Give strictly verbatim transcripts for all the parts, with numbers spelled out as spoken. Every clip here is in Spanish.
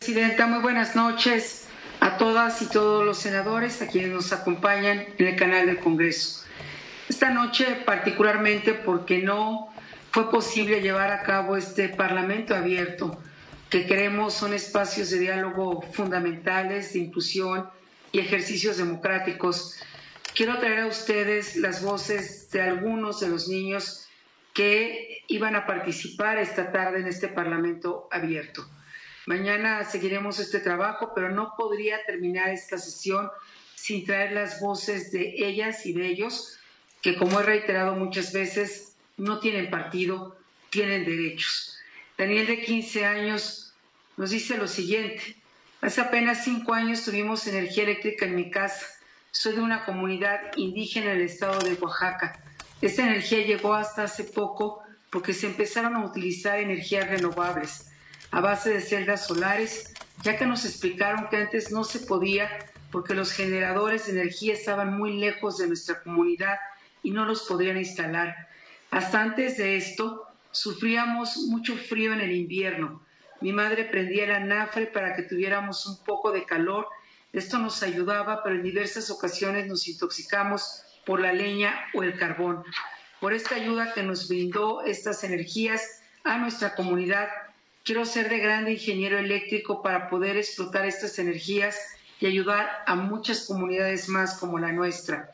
Presidenta, muy buenas noches a todas y todos los senadores, a quienes nos acompañan en el canal del Congreso. Esta noche particularmente porque no fue posible llevar a cabo este Parlamento abierto, que creemos son espacios de diálogo fundamentales, de inclusión y ejercicios democráticos. Quiero traer a ustedes las voces de algunos de los niños que iban a participar esta tarde en este Parlamento abierto. Mañana seguiremos este trabajo, pero no podría terminar esta sesión sin traer las voces de ellas y de ellos, que como he reiterado muchas veces, no tienen partido, tienen derechos. Daniel, de quince años, nos dice lo siguiente: hace apenas cinco años tuvimos energía eléctrica en mi casa. Soy de una comunidad indígena en el estado de Oaxaca. Esta energía llegó hasta hace poco porque se empezaron a utilizar energías renovables a base de celdas solares, ya que nos explicaron que antes no se podía porque los generadores de energía estaban muy lejos de nuestra comunidad y no los podrían instalar. Hasta antes de esto, sufríamos mucho frío en el invierno. Mi madre prendía el anafre para que tuviéramos un poco de calor. Esto nos ayudaba, pero en diversas ocasiones nos intoxicamos por la leña o el carbón. Por esta ayuda que nos brindó estas energías a nuestra comunidad, quiero ser de grande ingeniero eléctrico para poder explotar estas energías y ayudar a muchas comunidades más como la nuestra.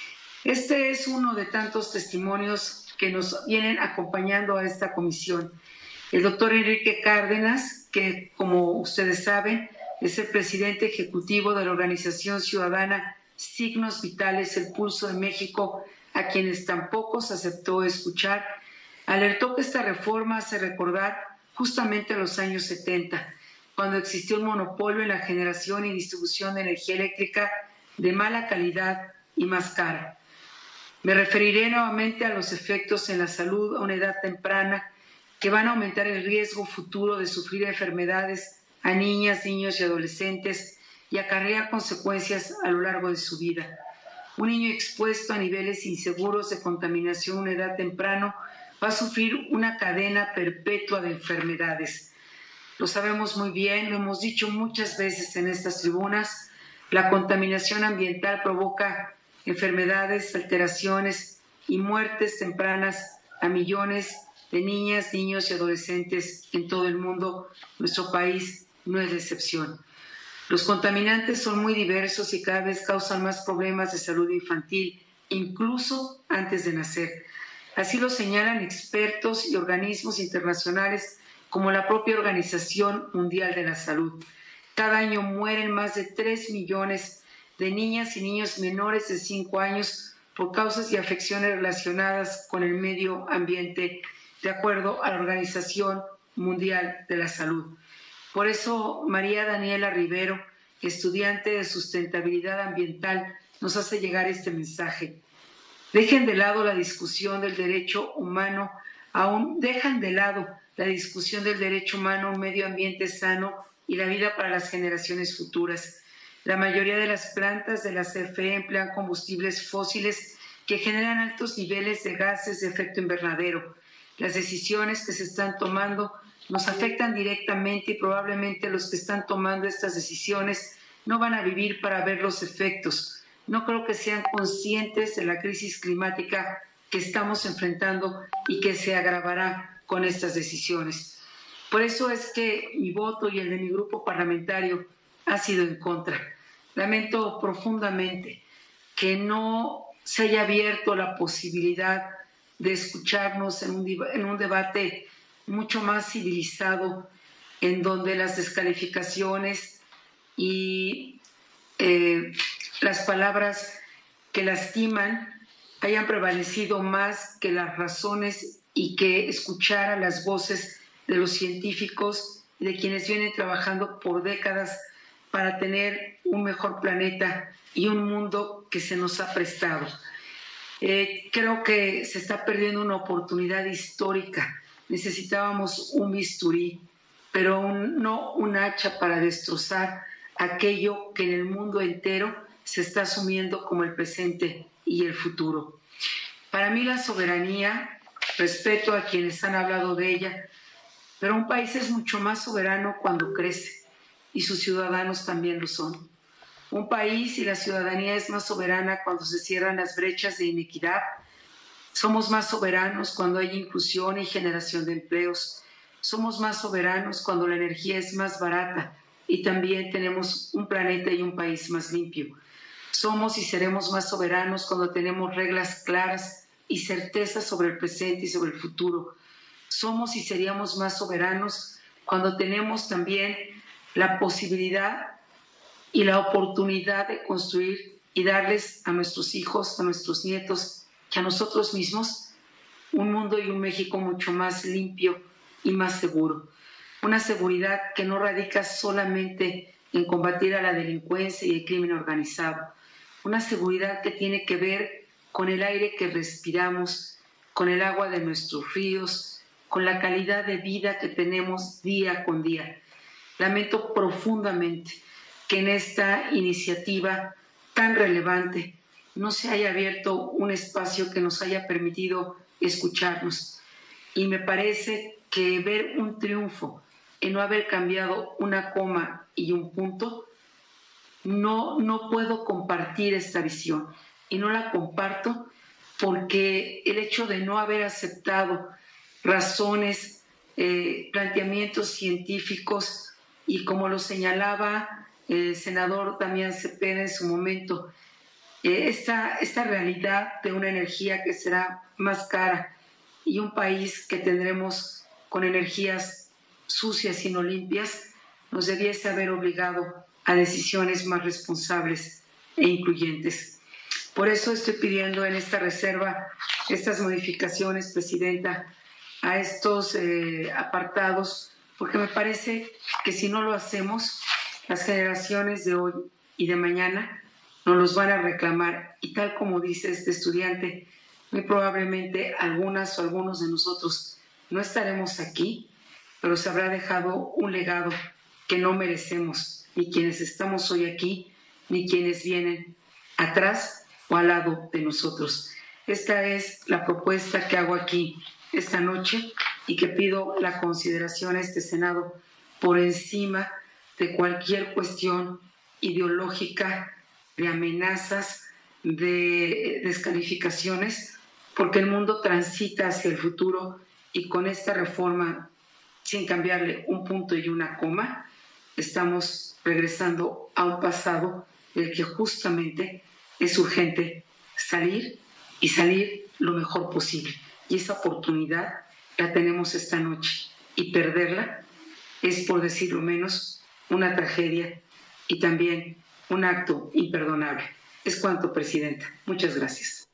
Este es uno de tantos testimonios que nos vienen acompañando a esta comisión. El doctor Enrique Cárdenas, que como ustedes saben, es el presidente ejecutivo de la organización ciudadana Signos Vitales, el Pulso de México, a quienes tampoco se aceptó escuchar, alertó que esta reforma hace recordar justamente a los años setenta, cuando existió un monopolio en la generación y distribución de energía eléctrica de mala calidad y más cara. Me referiré nuevamente a los efectos en la salud a una edad temprana que van a aumentar el riesgo futuro de sufrir enfermedades a niñas, niños y adolescentes y acarrear consecuencias a lo largo de su vida. Un niño expuesto a niveles inseguros de contaminación a una edad temprana va a sufrir una cadena perpetua de enfermedades. Lo sabemos muy bien, lo hemos dicho muchas veces en estas tribunas, la contaminación ambiental provoca enfermedades, alteraciones y muertes tempranas a millones de niñas, niños y adolescentes en todo el mundo. Nuestro país no es la excepción. Los contaminantes son muy diversos y cada vez causan más problemas de salud infantil, incluso antes de nacer. Así lo señalan expertos y organismos internacionales como la propia Organización Mundial de la Salud. Cada año mueren más de tres millones de niñas y niños menores de cinco años por causas y afecciones relacionadas con el medio ambiente, de acuerdo a la Organización Mundial de la Salud. Por eso, María Daniela Rivero, estudiante de sustentabilidad ambiental, nos hace llegar este mensaje. Dejen de lado la discusión del derecho humano, aún dejan de lado la discusión del derecho humano a un medio ambiente sano y la vida para las generaciones futuras. La mayoría de las plantas de la C F E emplean combustibles fósiles que generan altos niveles de gases de efecto invernadero. Las decisiones que se están tomando nos afectan directamente y probablemente los que están tomando estas decisiones no van a vivir para ver los efectos. No creo que sean conscientes de la crisis climática que estamos enfrentando y que se agravará con estas decisiones. Por eso es que mi voto y el de mi grupo parlamentario ha sido en contra. Lamento profundamente que no se haya abierto la posibilidad de escucharnos en un, en un debate mucho más civilizado, en donde las descalificaciones y eh, las palabras que lastiman hayan prevalecido más que las razones y que escuchara las voces de los científicos y de quienes vienen trabajando por décadas para tener un mejor planeta y un mundo que se nos ha prestado. Eh, creo que se está perdiendo una oportunidad histórica. Necesitábamos un bisturí, pero un, no un hacha para destrozar aquello que en el mundo entero se está asumiendo como el presente y el futuro. Para mí la soberanía, respeto a quienes han hablado de ella, pero un país es mucho más soberano cuando crece. y sus ciudadanos también lo son. Un país y la ciudadanía es más soberana cuando se cierran las brechas de inequidad. Somos más soberanos cuando hay inclusión y generación de empleos. Somos más soberanos cuando la energía es más barata y también tenemos un planeta y un país más limpio. Somos y seremos más soberanos cuando tenemos reglas claras y certezas sobre el presente y sobre el futuro. Somos y seríamos más soberanos cuando tenemos también la posibilidad y la oportunidad de construir y darles a nuestros hijos, a nuestros nietos y a nosotros mismos un mundo y un México mucho más limpio y más seguro. Una seguridad que no radica solamente en combatir a la delincuencia y el crimen organizado. Una seguridad que tiene que ver con el aire que respiramos, con el agua de nuestros ríos, con la calidad de vida que tenemos día con día. Lamento profundamente que en esta iniciativa tan relevante no se haya abierto un espacio que nos haya permitido escucharnos. Y me parece que ver un triunfo en no haber cambiado una coma y un punto, no, no puedo compartir esta visión. Y no la comparto porque el hecho de no haber aceptado razones, eh, planteamientos científicos, y como lo señalaba el senador Damián Cepeda en su momento, eh, esta, esta realidad de una energía que será más cara y un país que tendremos con energías sucias y no limpias, nos debiese haber obligado a decisiones más responsables e incluyentes. Por eso estoy pidiendo en esta reserva estas modificaciones, Presidenta, a estos eh, apartados, porque me parece que si no lo hacemos, las generaciones de hoy y de mañana nos los van a reclamar. Y tal como dice este estudiante, muy probablemente algunas o algunos de nosotros no estaremos aquí, pero se habrá dejado un legado que no merecemos, ni quienes estamos hoy aquí, ni quienes vienen atrás o al lado de nosotros. Esta es la propuesta que hago aquí esta noche y que pido la consideración a este Senado por encima de cualquier cuestión ideológica, de amenazas, de descalificaciones, porque el mundo transita hacia el futuro y con esta reforma, sin cambiarle un punto y una coma, estamos regresando a un pasado del que justamente es urgente salir y salir lo mejor posible. Y esa oportunidad la tenemos esta noche y perderla es, por decirlo menos, una tragedia y también un acto imperdonable. Es cuanto, Presidenta. Muchas gracias.